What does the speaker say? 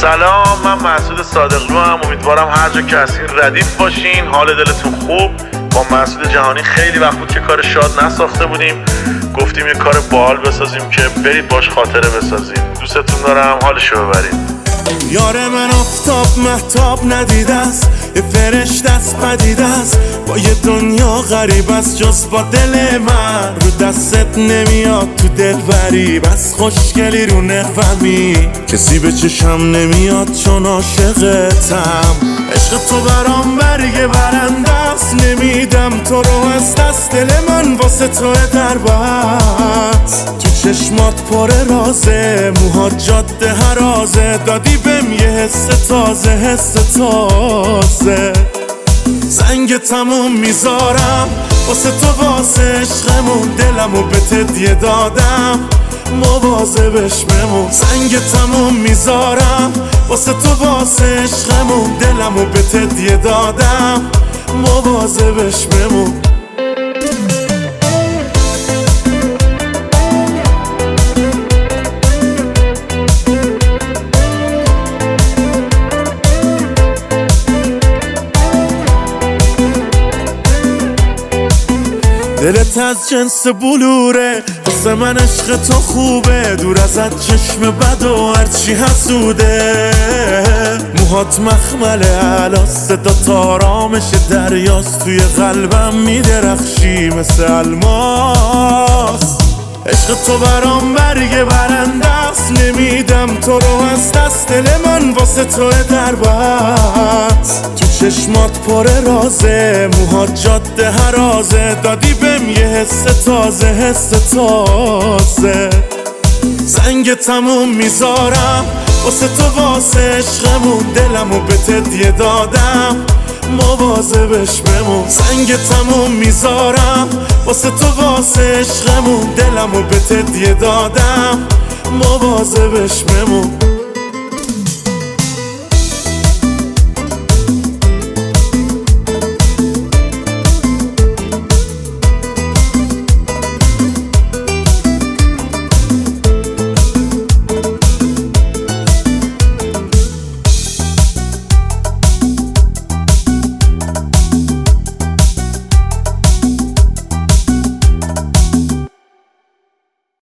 سلام، من مسعود صادقلو هم. امیدوارم هر جا که هستین ردیف باشین، حال دلتون خوب. با مسعود جهانی خیلی وقت بود که کار شاد نساخته بودیم، گفتیم یه کار باحال بسازیم که برید باش خاطره بسازید. دوستتون دارم، حالشو ببرید. یار من آفتاب مهتاب ندیده است، یه فرشته است پدیده است، با یه دنیا غریب است جز با دل من. رو دستت نمیاد تو دل بری، بس خوشگلی رو نقومی، کسی به چشم نمیاد چون عاشقتم. عشق تو برام برگ برنده است، نمیدم تو رو از دست. دل من واسه تو در بست، تو چشمات پر رازه، موهات جاده هرازه، دادی بهم یه حس تازه، حس تازه. زنگ تموم میذارم واسه تو، واسه عشقمون، دلمو به تدیه دادم، مواظبش بمون. زنگ تموم میذارم واسه تو، واسه عشقمون، دلمو به تدیه دادم، مواظبش بمون. دلت از جنس بلوره، واسه من عشق تو خوبه، دور ازت چشم بد و هرچی حسوده. موهات مخمله علاس، صدات آرامش دریاست، توی قلبم میدرخشی مثل الماس. عشق تو برام برگ برنده است، نمیدم تو رو از دست. دل من واسه تو در بست، تو چشمات پر رازه، موهات جاده هرازه، دادی بهم یه حس تازه، حس تازه. زنگ تموم میذارم واسه تو، واسه عشقمون، دلمو به تدیه دادم، مواظبش بمون. زنگ تموم میذارم واسه تو، واسه عشقمون، دلمو به تدیه دادم، مواظبش بمون.